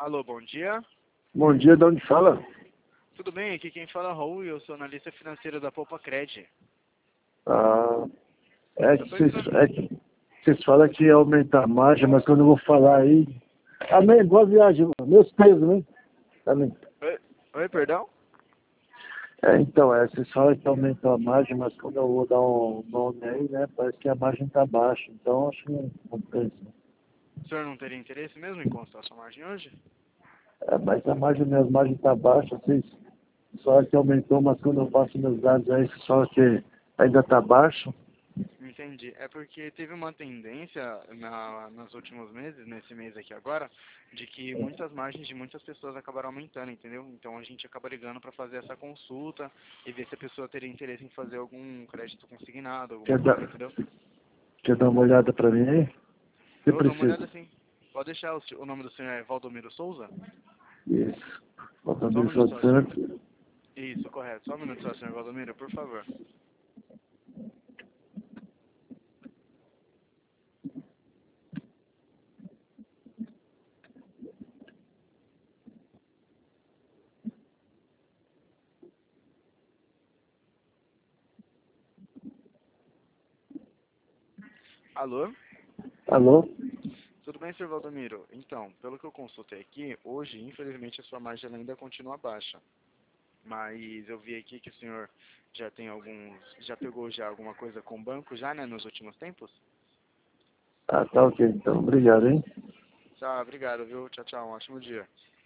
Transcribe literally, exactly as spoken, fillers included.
Alô, bom dia. Bom dia, de onde fala? Tudo bem? Aqui quem fala é Raul e eu sou analista financeiro da Poupa Cred. Ah, é Eu que tô vocês entrando... é que vocês falam que ia aumentar a margem, mas quando eu vou falar aí... Amém, boa viagem, mano. Meus pesos, né? Também. Oi, Oi, perdão? É, então, é, vocês falam que aumentou a margem, mas quando eu vou dar um nome aí, né, parece que a margem tá baixa. Então, acho que não compensa. O senhor não teria interesse mesmo em consultar sua margem hoje? É, mas a margem, minhas margens tá baixa, vocês falam que aumentou, mas quando eu passo meus dados aí, vocês falam que ainda tá baixo. Entendi. É porque teve uma tendência na, nos últimos meses, nesse mês aqui agora, de que muitas margens de muitas pessoas acabaram aumentando, entendeu? Então a gente acaba ligando para fazer essa consulta e ver se a pessoa teria interesse em fazer algum crédito consignado, alguma Quer coisa, dar, entendeu? quer dar uma olhada pra mim aí? Você Eu dou uma olhada precisa. assim. Pode deixar, o, se- o nome do senhor é Valdomiro Souza? Isso. Falta Só um mil minuto só, senhor. Santos. Isso, correto. Só um minuto só, senhor Valdomiro, por favor. Alô? Alô? Tudo bem, senhor Valdomiro? Então, pelo que eu consultei aqui, hoje, infelizmente, a sua margem ela ainda continua baixa. Mas eu vi aqui que o senhor já tem alguns... Já pegou já alguma coisa com o banco já, né, nos últimos tempos? Ah, tá ok, então. Obrigado, hein? Tá, obrigado, viu? Tchau, tchau. Um ótimo dia.